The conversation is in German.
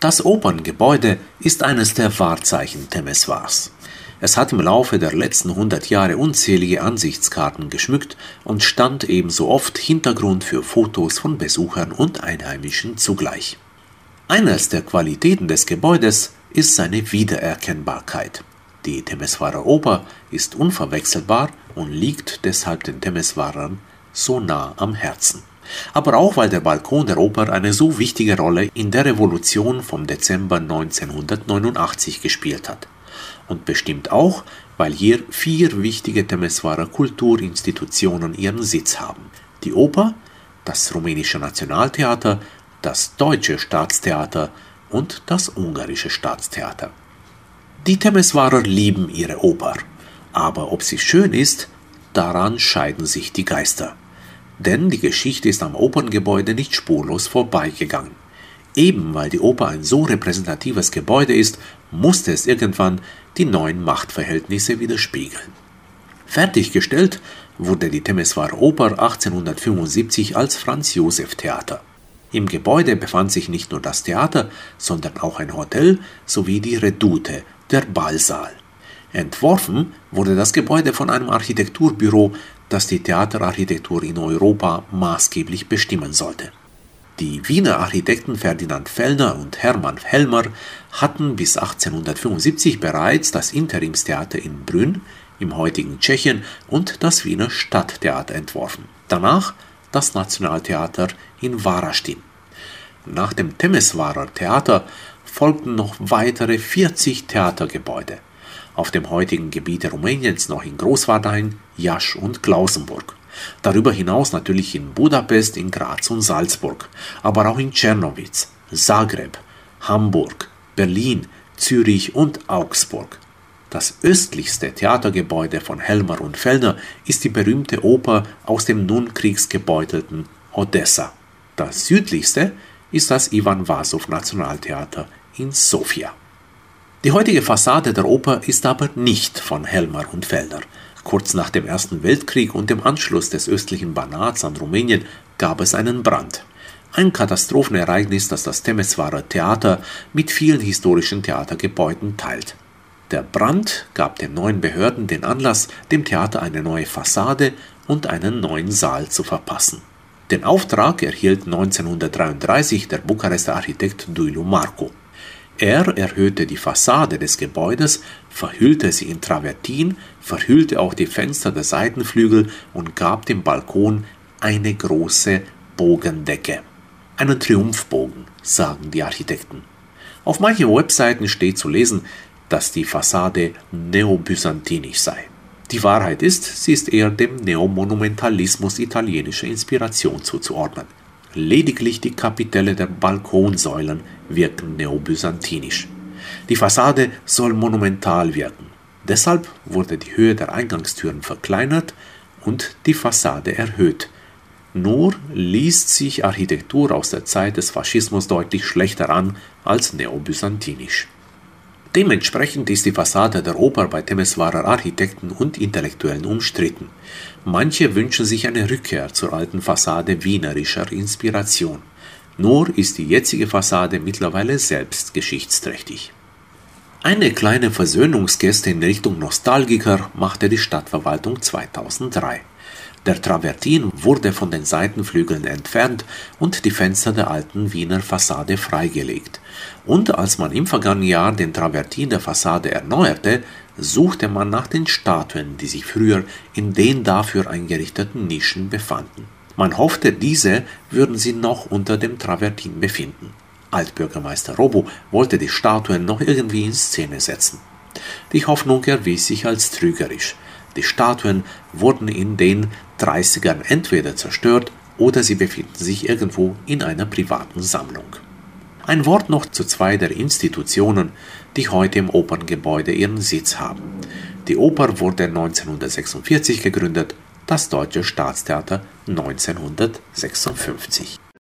Das Operngebäude ist eines der Wahrzeichen Temeswars. Es hat im Laufe der letzten 100 Jahre unzählige Ansichtskarten geschmückt und stand ebenso oft Hintergrund für Fotos von Besuchern und Einheimischen zugleich. Eines der Qualitäten des Gebäudes ist seine Wiedererkennbarkeit. Die Temeswarer Oper ist unverwechselbar und liegt deshalb den Temeswarern so nah am Herzen. Aber auch, weil der Balkon der Oper eine so wichtige Rolle in der Revolution vom Dezember 1989 gespielt hat. Und bestimmt auch, weil hier 4 wichtige Temeswarer Kulturinstitutionen ihren Sitz haben. Die Oper, das Rumänische Nationaltheater, das Deutsche Staatstheater und das Ungarische Staatstheater. Die Temeswarer lieben ihre Oper, aber ob sie schön ist, daran scheiden sich die Geister. Denn die Geschichte ist am Operngebäude nicht spurlos vorbeigegangen. Eben weil die Oper ein so repräsentatives Gebäude ist, musste es irgendwann die neuen Machtverhältnisse widerspiegeln. Fertiggestellt wurde die Temeswarer Oper 1875 als Franz-Joseph-Theater. Im Gebäude befand sich nicht nur das Theater, sondern auch ein Hotel sowie die Redoute, der Ballsaal. Entworfen wurde das Gebäude von einem Architekturbüro, das die Theaterarchitektur in Europa maßgeblich bestimmen sollte. Die Wiener Architekten Ferdinand Fellner und Hermann Helmer hatten bis 1875 bereits das Interimstheater in Brünn im heutigen Tschechien und das Wiener Stadttheater entworfen. Danach das Nationaltheater in Varaždin. Nach dem Temeswarer Theater folgten noch weitere 40 Theatergebäude. Auf dem heutigen Gebiet Rumäniens noch in Großwardein, Iași und Klausenburg. Darüber hinaus natürlich in Budapest, in Graz und Salzburg, aber auch in Czernowitz, Zagreb, Hamburg, Berlin, Zürich und Augsburg. Das östlichste Theatergebäude von Helmer und Fellner ist die berühmte Oper aus dem nun kriegsgebeutelten Odessa. Das südlichste ist das Ivan Vasow Nationaltheater in Sofia. Die heutige Fassade der Oper ist aber nicht von Helmer und Fellner. Kurz nach dem Ersten Weltkrieg und dem Anschluss des östlichen Banats an Rumänien gab es einen Brand. Ein Katastrophenereignis, das das Temeswarer Theater mit vielen historischen Theatergebäuden teilt. Der Brand gab den neuen Behörden den Anlass, dem Theater eine neue Fassade und einen neuen Saal zu verpassen. Den Auftrag erhielt 1933 der Bukarester Architekt Duilu Marcu. Er erhöhte die Fassade des Gebäudes, verhüllte sie in Travertin, verhüllte auch die Fenster der Seitenflügel und gab dem Balkon eine große Bogendecke. Einen Triumphbogen, sagen die Architekten. Auf manchen Webseiten steht zu lesen, dass die Fassade neobyzantinisch sei. Die Wahrheit ist, sie ist eher dem Neomonumentalismus italienischer Inspiration zuzuordnen. Lediglich die Kapitelle der Balkonsäulen wirken neobyzantinisch. Die Fassade soll monumental wirken. Deshalb wurde die Höhe der Eingangstüren verkleinert und die Fassade erhöht. Nur liest sich Architektur aus der Zeit des Faschismus deutlich schlechter an als neobyzantinisch. Dementsprechend ist die Fassade der Oper bei Temeswarer Architekten und Intellektuellen umstritten. Manche wünschen sich eine Rückkehr zur alten Fassade wienerischer Inspiration. Nur ist die jetzige Fassade mittlerweile selbst geschichtsträchtig. Eine kleine Versöhnungsgeste in Richtung Nostalgiker machte die Stadtverwaltung 2003. Der Travertin wurde von den Seitenflügeln entfernt und die Fenster der alten Wiener Fassade freigelegt. Und als man im vergangenen Jahr den Travertin der Fassade erneuerte, suchte man nach den Statuen, die sich früher in den dafür eingerichteten Nischen befanden. Man hoffte, diese würden sie noch unter dem Travertin befinden. Altbürgermeister Robu wollte die Statuen noch irgendwie in Szene setzen. Die Hoffnung erwies sich als trügerisch. Die Statuen wurden in den 30ern entweder zerstört oder sie befinden sich irgendwo in einer privaten Sammlung. Ein Wort noch zu 2 der Institutionen, die heute im Operngebäude ihren Sitz haben. Die Oper wurde 1946 gegründet, das Deutsche Staatstheater 1956.